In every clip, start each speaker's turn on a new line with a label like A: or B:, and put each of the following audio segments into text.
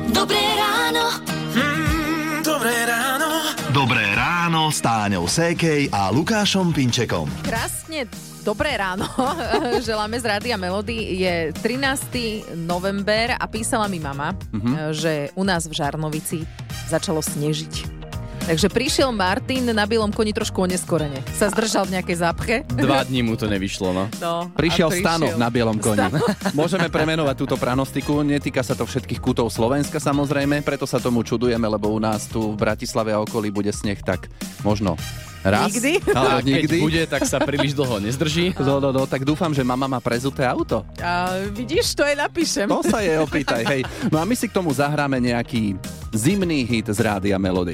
A: Dobré ráno.
B: Dobré ráno.
C: Dobré ráno s Táňou Sékej a Lukášom Pinčekom.
D: Krásne dobré ráno. Želáme z Rádia Melody. Je 13. november a písala mi mama, že u nás v Žarnovici začalo snežiť. Takže prišiel Martin na bielom koni trošku oneskorene. Sa zdržal v nejakej zápche.
E: 2 dní mu to nevyšlo, no.
F: Prišiel Stano na bielom koni. Môžeme premenovať túto pranostiku. Netýka sa to všetkých kútov Slovenska samozrejme, preto sa tomu čudujeme, lebo u nás tu v Bratislave a okolí bude sneh tak možno raz.
D: Nikdy?
F: Ale
E: Keď bude, tak sa príliš dlho nezdrží.
F: No, tak dúfam, že mama má prezuté auto.
D: A vidíš, to je napíšem.
F: To sa jej opýtaj, hej. No a my si k tomu zahráme nejaký zimný hit z Rádia Melody.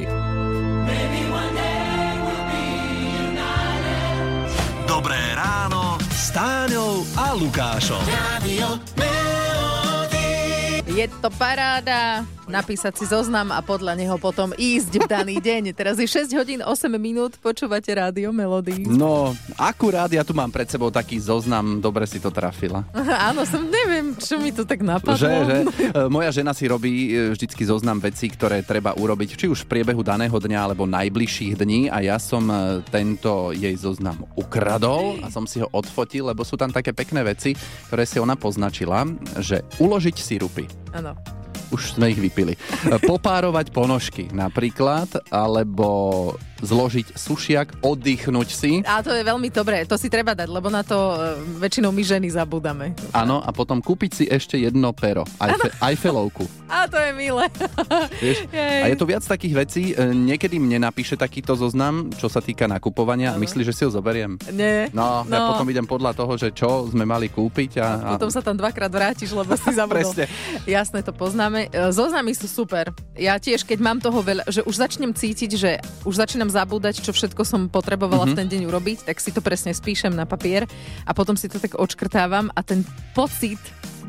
C: Dobré ráno s Táňou a Lukášom.
B: Rádio Melody.
D: Je to paráda napísať si zoznam a podľa neho potom ísť v daný deň. Teraz je 6 hodín 8 minút, počúvate Rádio Melody.
F: No, akurát ja tu mám pred sebou taký zoznam, dobre si to trafila.
D: Áno, neviem, čo mi to tak napadlo.
F: Že? Moja žena si robí vždycky zoznam vecí, ktoré treba urobiť, či už v priebehu daného dňa, alebo najbližších dní a ja som tento jej zoznam ukradol a som si ho odfotil, lebo sú tam také pekné veci, ktoré si ona poznačila, že uložiť sirupy.
D: Áno.
F: Už sme ich vypili. Popárovať ponožky napríklad, alebo zložiť sušiak, oddychnúť si.
D: A to je veľmi dobré, to si treba dať, lebo na to väčšinou my ženy zabúdame.
F: Áno, a potom kúpiť si ešte jedno pero, Eiffelovku.
D: A to je milé.
F: Vieš? A je to viac takých vecí, niekedy mne napíše takýto zoznam, čo sa týka nakupovania a myslí, že si ho zoberiem.
D: Nie.
F: No, ja potom idem podľa toho, že čo sme mali kúpiť. A
D: potom sa tam 2-krát vrátiš, lebo si zabudol.
F: Presne.
D: Jasné, to poznáme. Zoznamy sú super. Ja tiež, keď mám toho veľa, že už začnem cítiť, že už začínam zabúdať, čo všetko som potrebovala v ten deň urobiť, tak si to presne spíšem na papier a potom si to tak odškrtávam a ten pocit,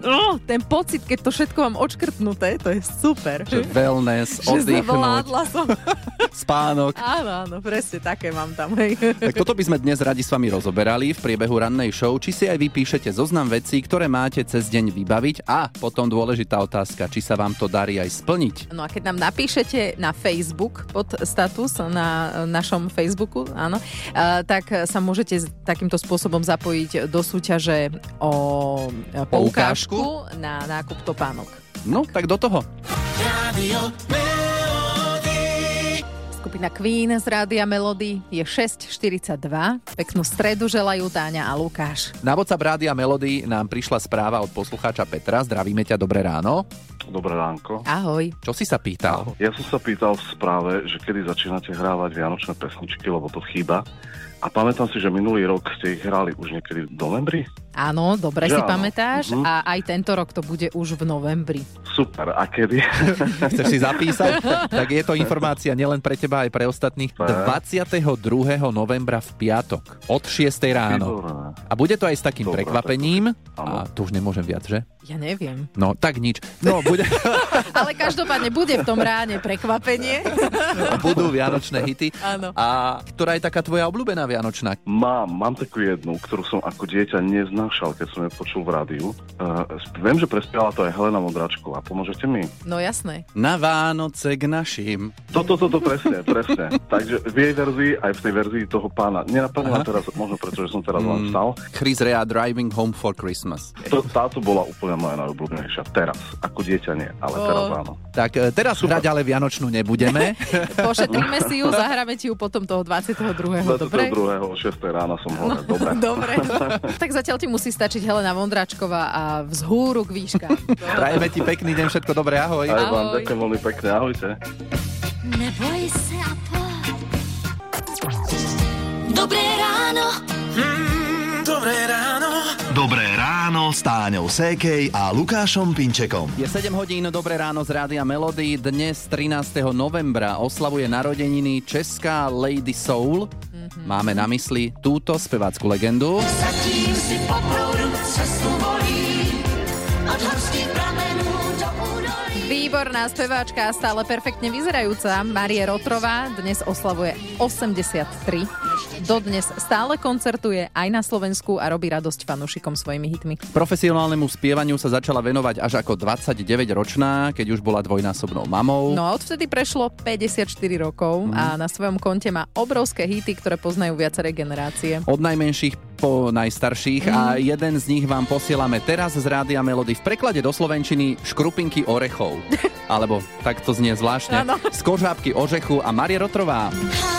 D: keď to všetko mám odškrtnuté, to je super.
F: Že wellness, oddychnúť.
D: Zvládla som.
F: Spánok.
D: Áno, presne také mám tam. Hej.
F: Tak toto by sme dnes radi s vami rozoberali v priebehu rannej show, či si aj vy píšete zoznam vecí, ktoré máte cez deň vybaviť a potom dôležitá otázka, či sa vám to darí aj splniť.
D: No a keď nám napíšete na Facebook pod status na našom Facebooku, áno, tak sa môžete takýmto spôsobom zapojiť do súťaže o poukážku na nákup topánok.
F: No, tak do toho.
B: Rádio Melody.
D: Skupina Queen z Rádia Melody je 6:42. Peknú stredu želajú Táňa a Lukáš.
F: Na WhatsApp Rádia Melody nám prišla správa od poslucháča Petra. Zdravíme ťa, dobré ráno.
G: Dobré ránko.
D: Ahoj.
F: Čo si sa pýtal?
G: Ja som sa pýtal v správe, že kedy začínate hrávať vianočné pesničky, lebo to chýba. A pamätám si, že minulý rok ste ich hrali už niekedy v novembri?
D: Áno, dobre
G: Že
D: si
G: áno.
D: pamätáš a aj tento rok to bude už v novembri.
G: Super, a kedy?
F: Chceš si zapísať? Tak je to informácia nielen pre teba, aj pre ostatných. 22. novembra v piatok od 6 ráno.
G: Výborné.
F: A bude to aj s takým
G: Dobre,
F: prekvapením.
G: tak. Áno.
F: A tu už nemôžem viac, že?
D: Ja neviem.
F: No, tak nič. No, bude...
D: Ale každopádne bude v tom ráne prekvapenie.
F: budú vianočné hity.
D: Áno.
F: A ktorá je taká tvoja obľúbená vianočná?
G: Mám takú jednu, ktorú som ako dieťa neznášal, keď som ju počul v rádiu. Viem, že prespiala to aj Helena Modráčková. Pomôžete mi?
D: No jasné.
F: Na Vánoce k našim.
G: Toto, presne. Takže v jej verzii, aj v tej verzii toho pána. Nenapadne ma teraz, možno pretože som teraz len vstal.
F: Chris Rea, Driving Home for Christmas.
G: Táto bola úplne moja najobľúbenejšia. Teraz. Ako dieťa nie, ale teraz áno.
F: Tak teraz hrať ale vianočnú nebudeme.
D: Pošetríme si ju, zahráme ti ju potom toho 22. Dobre?
G: 22. 6. rána som hore. Dobre.
D: Dobre. Tak zatiaľ ti musí stačiť Helena Vondráčková a Vzhúru k výškám.
F: Prajeme ti pekný deň, všetko dobré, ahoj.
G: Aj vám
D: Ahoj.
G: ďakujem veľmi pekne. Ahojte.
A: Neboj se a poď. Dobré ráno.
B: Dobré ráno.
C: Dobré ráno s Táňou Sékej a Lukášom Pinčekom.
F: Je 7 hodín, dobré ráno z Rádia Melody. Dnes 13. novembra oslavuje narodeniny česká Lady Soul. Máme na mysli túto spevácku legendu.
A: Zatím si po proudu cestu volí, od horských pramenů do údolí.
D: Výborná speváčka a stále perfektne vyzerajúca Mária Rotrová dnes oslavuje 83. Dodnes stále koncertuje aj na Slovensku a robí radosť fanúšikom svojimi hitmi.
F: Profesionálnemu spievaniu sa začala venovať až ako 29-ročná, keď už bola dvojnásobnou mamou.
D: No a odvtedy prešlo 54 rokov a na svojom konte má obrovské hity, ktoré poznajú viaceré generácie.
F: Od najmenších po najstarších a jeden z nich vám posielame teraz z Rádia Melody v preklade do slovenčiny Škrupinky orechov. Alebo tak to znie zvláštne.
D: Áno.
F: Z kožápky ořechu a Mária Rotrová.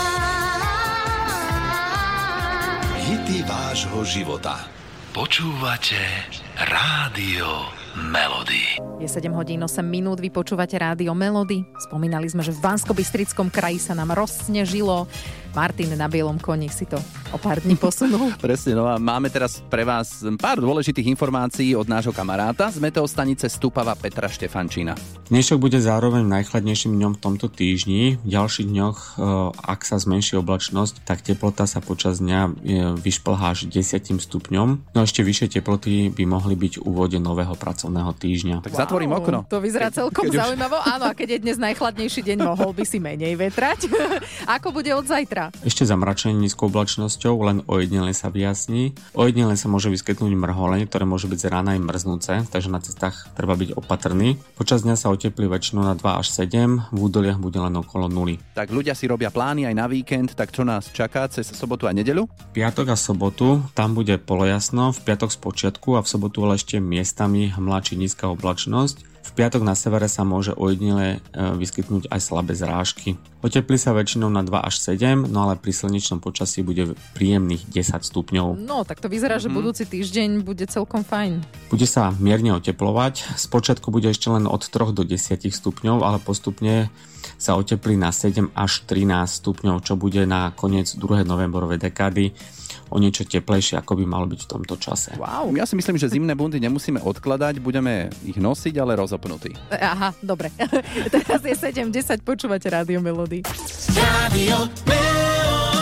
C: Hity vášho života. Počúvate Rádio Melody.
D: Je 7 hodín 8 minút, vy počúvate Rádio Melody. Spomínali sme, že v Banskobystrickom kraji sa nám rozsnežilo. Martin na bielom koni si to o pár dní posunul.
F: Presne, no a máme teraz pre vás pár dôležitých informácií od nášho kamaráta z meteostanice Stupava Petra Štefančína.
H: Dnešok bude zároveň najchladnejším dňom v tomto týždni. V ďalších dňoch, ak sa zmenší oblačnosť, tak teplota sa počas dňa vyšplhá až 10 stupňom. No ešte vyššie teploty by mohli byť v úvode nového pracovného týždňa.
F: Tak zatvorím okno.
D: To vyzerá celkom zaujímavo. Áno, a keď je dnes najchladnejší deň, mohol by si menej vetrať. Ako bude od zajtra?
H: Ešte zamračenie nízkou oblačnosťou, len ojedinele sa vyjasní. Ojedinele sa môže vyskytnúť mrholenie, ktoré môže byť z rána aj mrznúce, takže na cestách treba byť opatrný. Počas dňa sa oteplí väčšinou na 2 až 7, v údoliach bude len okolo 0.
F: Tak ľudia si robia plány aj na víkend, tak čo nás čaká cez sobotu a nedeľu?
H: Piatok a sobotu, tam bude polojasno, v piatok spočiatku a v sobotu ale ešte miestami hmla či nízka oblačnosť. V piatok na severe sa môže ojedinele vyskytnúť aj slabé zrážky. Oteplí sa väčšinou na 2 až 7, no ale pri slnečnom počasí bude príjemných 10 stupňov.
D: No, tak to vyzerá, že budúci týždeň bude celkom fajn.
H: Bude sa mierne oteplovať. Spočiatku bude ešte len od 3 do 10 stupňov, ale postupne sa oteplí na 7 až 13 stupňov, čo bude na koniec 2. novembrovej dekády o niečo teplejšie, ako by malo byť v tomto čase.
F: Wow, ja si myslím, že zimné bundy nemusíme odkladať, budeme ich nosiť, ale rozopnutí.
D: Aha, dobre. Teraz je 7:10, počúvate Rádio Melody.
B: Rádio Melody.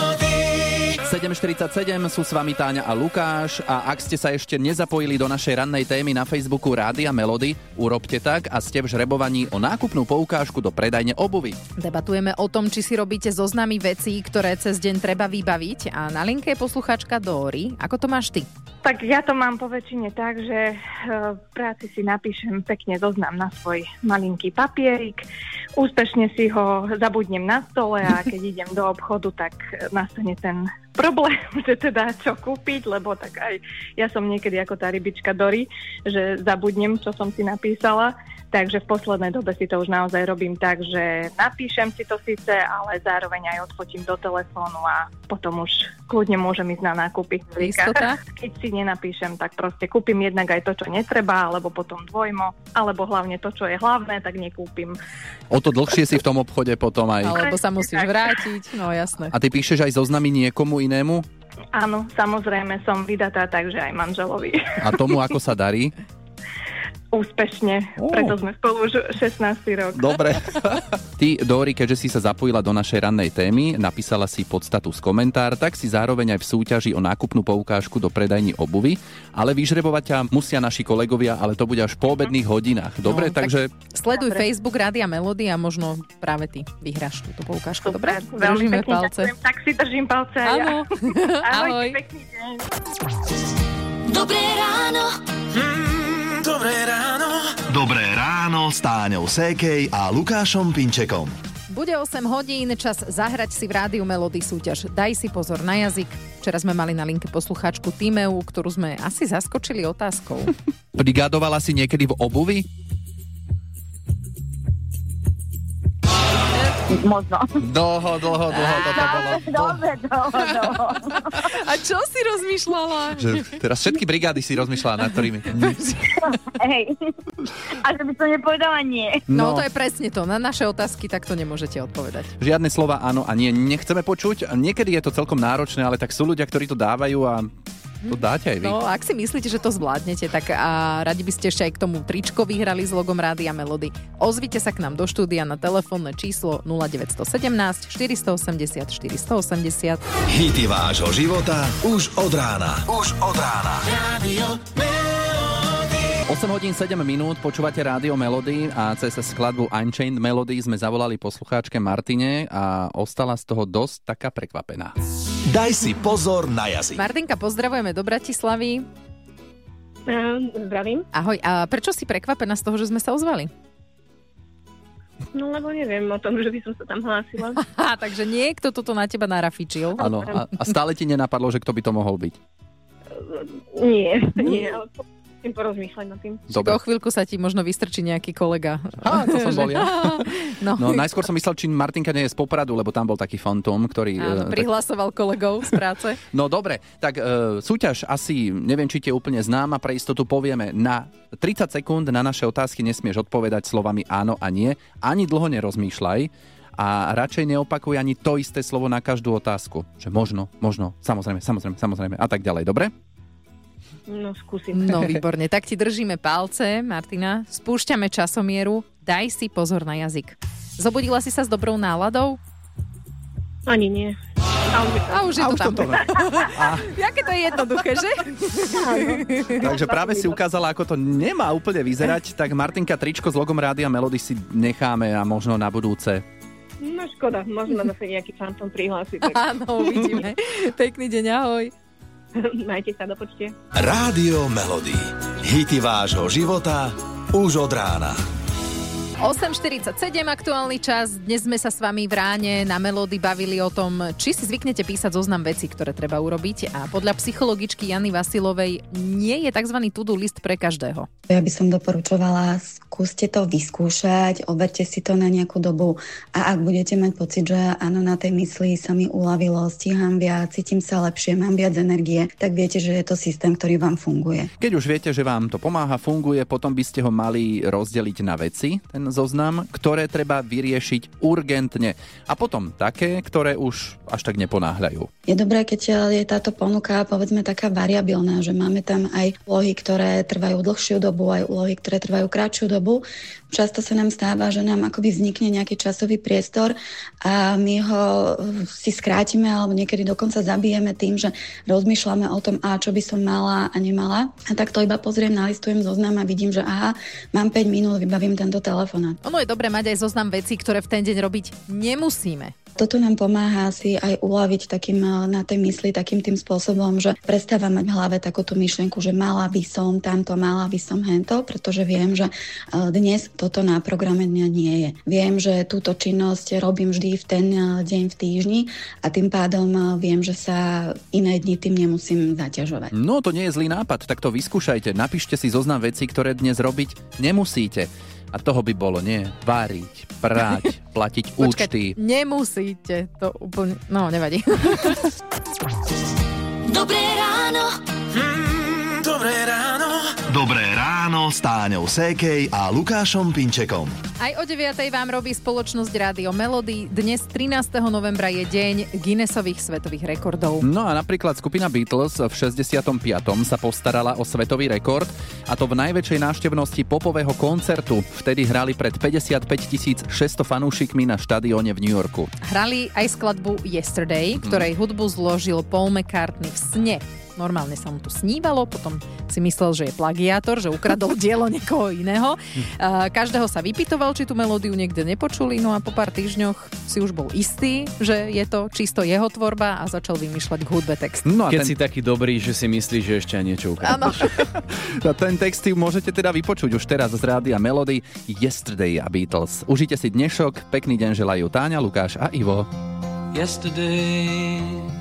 F: 7:47 sú s vami Táňa a Lukáš a ak ste sa ešte nezapojili do našej rannej témy na Facebooku Rádia Melody, urobte tak a ste v žrebovaní o nákupnú poukážku do predajne obuvy.
D: Debatujeme o tom, či si robíte zoznamy vecí, ktoré cez deň treba vybaviť a na linke je poslucháčka Dóri. Ako to máš ty?
I: Tak ja to mám po väčšine tak, že v práci si napíšem pekne zoznam na svoj malinký papierik, úspešne si ho zabudnem na stole a keď idem do obchodu, tak nastane ten problém, že teda čo kúpiť, lebo tak aj ja som niekedy ako tá rybička Dory, že zabudnem, čo som si napísala. Takže v poslednej dobe si to už naozaj robím tak, že napíšem si to síce, ale zároveň aj odfotím do telefónu a potom už kľudne môžem ísť na nákupy.
D: Istota?
I: Keď si nenapíšem, tak proste kúpim jednak aj to, čo netreba, alebo potom dvojmo, alebo hlavne to, čo je hlavné, tak nekúpim.
F: O to dlhšie si v tom obchode potom aj...
D: Alebo sa musíš vrátiť, no jasné.
F: A ty píšeš aj zoznamy niekomu inému?
I: Áno, samozrejme som vydatá, takže aj manželovi.
F: A tomu ako sa darí?
I: Úspešne, preto sme spolu už 16. rok.
F: Dobre. Ty, Dóri, keďže si sa zapojila do našej rannej témy, napísala si pod status komentár, tak si zároveň aj v súťaži o nákupnú poukážku do predajní obuvy, ale vyžrebovať ťa musia naši kolegovia, ale to bude až po obedných hodinách. Dobre,
D: No,
F: takže...
D: Sleduj Facebook Rádia Melody a možno práve ty vyhráš túto poukážku. Dobre?
I: Veľmi
D: Držíme
I: pekne
D: palce.
I: ďakujem, tak si držím palce aj ja.
D: Áno. Ahoj.
I: Pekný deň.
A: Dobré ráno.
B: Dobré ráno.
C: Dobré ráno s Táňou Sékej a Lukášom Pinčekom.
D: Bude 8 hodín, čas zahrať si v Rádiu Melody súťaž Daj si pozor na jazyk. Včera sme mali na linke poslucháčku Timeu, ktorú sme asi zaskočili otázkou.
F: Brigádovala si niekedy v obuvi?
J: Možno.
F: Dlho toto bolo.
J: Dobre.
D: A čo si rozmýšľala?
F: Že teraz všetky brigády si rozmýšľala nad ktorými.
J: Hej. A že by som nepovedala nie.
D: No to je presne to. Na naše otázky takto nemôžete odpovedať.
F: Žiadne slova áno a nie nechceme počuť. Niekedy je to celkom náročné, ale tak sú ľudia, ktorí to dávajú a to dáte aj vy.
D: No, ak si myslíte, že to zvládnete, tak a radi by ste ešte aj k tomu tričko vyhrali s logom Rádia Melody. Ozvite sa k nám do štúdia na telefónne číslo 0917 480 480.
C: Hity vášho života už od rána.
B: Rádio Melody.
F: 8 hodín 7 minút, počúvate Rádio Melody a cez skladbu Unchained Melody sme zavolali poslucháčke Martine a ostala z toho dosť taká prekvapená.
C: Daj si pozor na jazyk.
D: Martinka, pozdravujeme do Bratislavy.
K: Zdravím.
D: Ahoj, a prečo si prekvapená z toho, že sme sa ozvali?
K: No lebo neviem o tom, že by som sa tam hlásila.
D: Takže niekto toto na teba narafičil.
F: Áno, a stále ti nenapadlo, že kto by to mohol byť?
K: Nie, ale musím porozmýšľať nad tým.
F: Dobre.
D: O chvíľku sa ti možno vystrčí nejaký kolega.
F: To som bol ja.
D: No,
F: najskôr som myslel, či Martinka nie je z Popradu, lebo tam bol taký fantom, ktorý...
D: Áno, prihlasoval kolegov z práce.
F: No dobre, tak súťaž asi, neviem, či ti je úplne známa, pre istotu povieme na 30 sekúnd na naše otázky nesmieš odpovedať slovami áno a nie. Ani dlho nerozmýšľaj a radšej neopakuj ani to isté slovo na každú otázku. Že možno, samozrejme a tak ďalej, dobre?
K: No, skúsim.
D: No, výborne. Tak ti držíme palce, Martina. Spúšťame časomieru. Daj si pozor na jazyk. Zobudila si sa s dobrou náladou?
K: Ani nie.
D: A už je to tam. Jaké to je jednoduché, že?
F: Takže práve si ukázala, ako to nemá úplne vyzerať. Tak Martinka, tričko s logom Rádia Melody si necháme a možno na budúce.
K: No škoda, možno zase nejaký fantom prihlási. Tak...
D: Áno, uvidíme. Pekný deň, ahoj.
K: Majte sa, do počte.
C: Rádio Melody. Hity vášho života už od rána.
D: 8.47 aktuálny čas. Dnes sme sa s vami v ráne na Melody bavili o tom, či si zvyknete písať zoznam vecí, ktoré treba urobiť. A podľa psychologičky Jany Vasilovej nie je tzv. To-do list pre každého.
L: Ja by som doporučovala, skúste to vyskúšať, oberte si to na nejakú dobu a ak budete mať pocit, že áno, na tej mysli sa mi uľavilo, stíham viac, cítim sa lepšie, mám viac energie, tak viete, že je to systém, ktorý vám funguje.
F: Keď už viete, že vám to pomáha, funguje, potom by ste ho mali rozdeliť na veci, ten zoznam, ktoré treba vyriešiť urgentne. A potom také, ktoré už až tak neponáhľajú.
L: Je dobré, keď je táto ponuka, povedzme, taká variabilná, že máme tam aj úlohy, ktoré trvajú dlhšiu dobu, aj úlohy, ktoré trvajú krátšiu dobu. Často sa nám stáva, že nám akoby vznikne nejaký časový priestor a my ho si skrátime alebo niekedy dokonca zabijeme tým, že rozmýšľame o tom, čo by som mala a nemala. A tak to iba pozriem, nalistujem zoznam a vidím, že mám 5 minút, vybavím tento telefonát.
D: Ono je dobré mať aj zoznam vecí, ktoré v ten deň robiť nemusíme.
L: Toto nám pomáha si aj uľaviť takým na tej mysli takým tým spôsobom, že prestávam mať v hlave takúto myšlienku, že mala by som tamto, mala by som hento, pretože viem, že dnes toto na programe dňa nie je. Viem, že túto činnosť robím vždy v ten deň v týždni a tým pádom viem, že sa iné dni tým nemusím zaťažovať.
F: No to nie je zlý nápad, tak to vyskúšajte. Napíšte si zoznam vecí, ktoré dnes robiť nemusíte. A toho by bolo, nie? Váriť, prať, platiť účty.
D: Nemusíte, to úplne... No, nevadí.
A: Dobré ráno.
B: Dobré ráno.
C: Dobré ráno s Táňou Sékej a Lukášom Pinčekom.
D: Aj o 9:00 vám robí spoločnosť Rádio Melody. Dnes 13. novembra je deň Guinnessových svetových rekordov.
F: No a napríklad skupina Beatles v 65. sa postarala o svetový rekord a to v najväčšej návštevnosti popového koncertu. Vtedy hrali pred 55 600 fanúšikmi na štadióne v New Yorku.
D: Hrali aj skladbu Yesterday, ktorej hudbu zložil Paul McCartney v sne. Normálne sa mu tu snívalo, potom si myslel, že je plagiátor, že ukradol dielo niekoho iného. Každého sa vypytoval, či tú melódiu niekde nepočuli, no a po pár týždňoch si už bol istý, že je to čisto jeho tvorba a začal vymýšľať k hudbe text.
E: No a keď si taký dobrý, že si myslíš, že ešte aj niečo ukradneš.
F: Áno. Ten text si môžete teda vypočuť už teraz z Rádia Melody Yesterday a Beatles. Užite si dnešok, pekný deň želajú Táňa, Lukáš a Ivo.
B: Yesterday